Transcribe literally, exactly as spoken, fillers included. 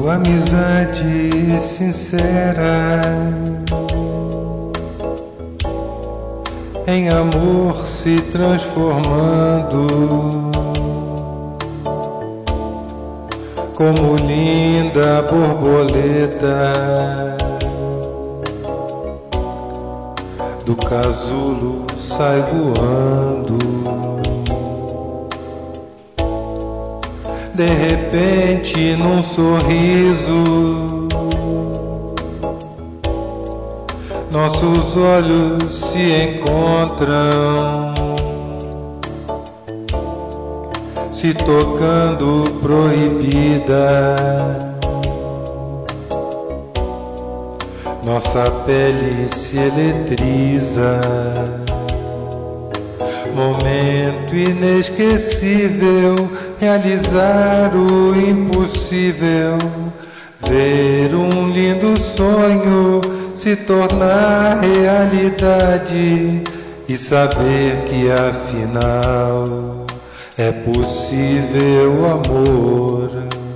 amizade sincera, em amor se transformando, como linda borboleta, do casulo sai voando. De repente, num sorriso, nossos olhos se encontram, se tocando proibida. Nossa pele se eletriza, momento inesquecível, realizar o impossível, ver um lindo sonho se tornar realidade e saber que afinal é possível amor.